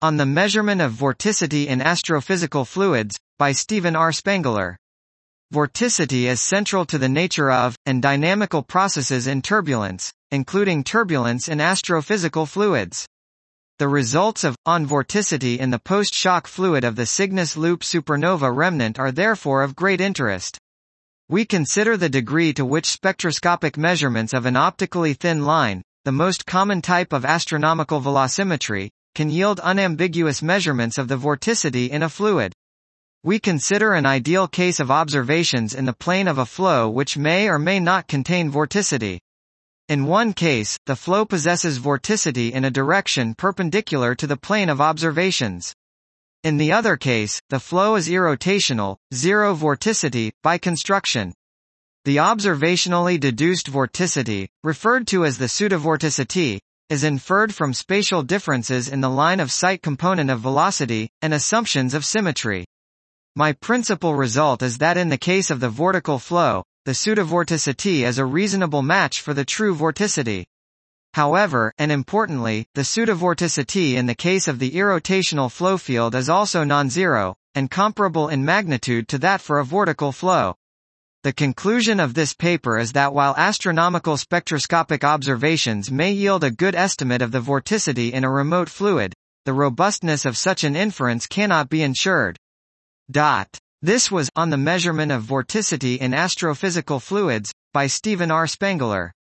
On the Measurement of Vorticity in Astrophysical Fluids, by Stephen R. Spangler. Vorticity is central to the nature of, and dynamical processes in turbulence, including turbulence in astrophysical fluids. The results of, on vorticity in the post-shock fluid of the Cygnus Loop supernova remnant are therefore of great interest. We consider the degree to which spectroscopic measurements of an optically thin line, the most common type of astronomical velocimetry, can yield unambiguous measurements of the vorticity in a fluid. We consider an ideal case of observations in the plane of a flow which may or may not contain vorticity. In one case, the flow possesses vorticity in a direction perpendicular to the plane of observations. In the other case, the flow is irrotational, zero vorticity, by construction. The observationally deduced vorticity, referred to as the pseudovorticity, is inferred from spatial differences in the line of sight component of velocity, and assumptions of symmetry. My principal result is that in the case of the vortical flow, the pseudovorticity is a reasonable match for the true vorticity. However, and importantly, the pseudovorticity in the case of the irrotational flow field is also non-zero, and comparable in magnitude to that for a vortical flow. The conclusion of this paper is that while astronomical spectroscopic observations may yield a good estimate of the vorticity in a remote fluid, the robustness of such an inference cannot be ensured. This was On the Measurement of Vorticity in Astrophysical Fluids, by Stephen R. Spangler.